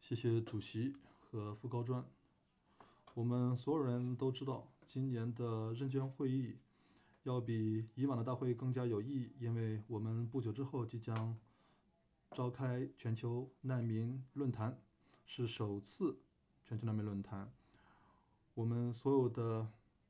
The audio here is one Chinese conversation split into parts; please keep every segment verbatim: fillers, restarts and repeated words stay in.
谢谢主席和副高专。我们所有人都知道，今年的认捐会议要比以往的大会更加有意义，因为我们不久之后即将召开全球难民论坛，是首次全球难民论坛。我们所有的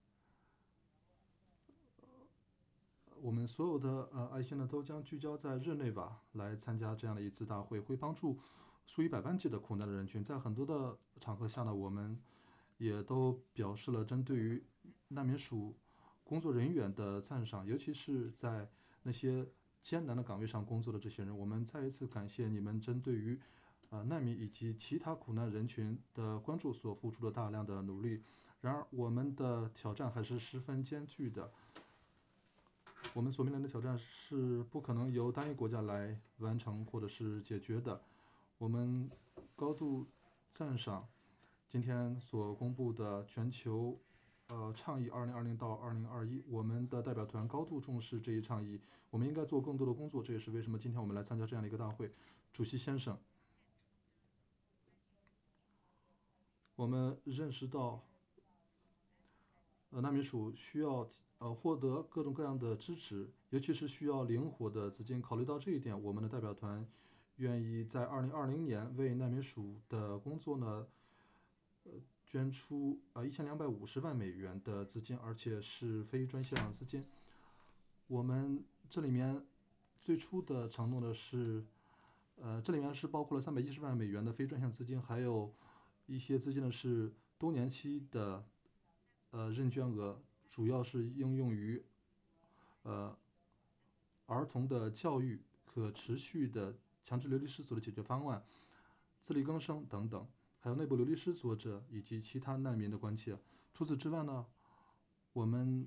我们所有的呃爱心呢，都将聚焦在日内瓦来参加这样的一次大会，会帮助数以百万计的苦难的人群。在很多的场合下呢，我们也都表示了针对于难民署工作人员的赞赏，尤其是在那些艰难的岗位上工作的这些人，我们再一次感谢你们针对于呃难民以及其他苦难人群的关注所付出的大量的努力。然而，我们的挑战还是十分艰巨的。我们所面临的挑战是不可能由单一国家来完成或者是解决的。我们高度赞赏今天所公布的全球呃倡议二零二零到二零二一，我们的代表团高度重视这一倡议，我们应该做更多的工作，这也是为什么今天我们来参加这样的一个大会。主席先生，我们认识到呃，难民署需要呃获得各种各样的支持，尤其是需要灵活的资金。考虑到这一点，我们的代表团愿意在二零二零年为难民署的工作呢，呃，捐出呃一千两百五十万美元的资金，而且是非专项资金。我们这里面最初的承诺的是，呃，这里面是包括了三百一十万美元的非专项资金，还有一些资金呢是多年期的。呃，认捐额主要是应用于呃儿童的教育、可持续的强制流离失所的解决方案、自力更生等等，还有内部流离失所者以及其他难民的关切。除此之外呢，我们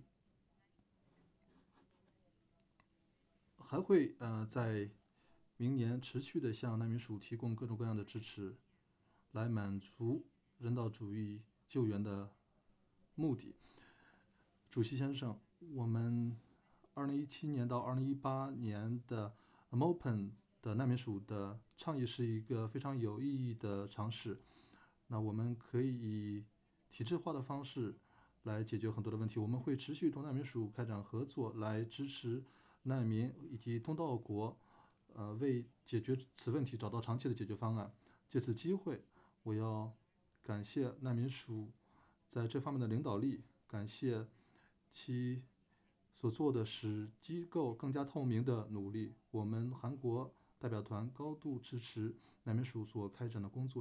还会呃在明年持续的向难民署提供各种各样的支持，来满足人道主义救援的目的。主席先生，我们二零一七年到二零一八年的 M O P E N 的难民署的倡议是一个非常有意义的尝试。那我们可以以体制化的方式来解决很多的问题。我们会持续同难民署开展合作，来支持难民以及东道国，呃，为解决此问题找到长期的解决方案。借此机会，我要感谢难民署在这方面的领导力，感谢其所做的使机构更加透明的努力。我们韩国代表团高度支持难民署所开展的工作。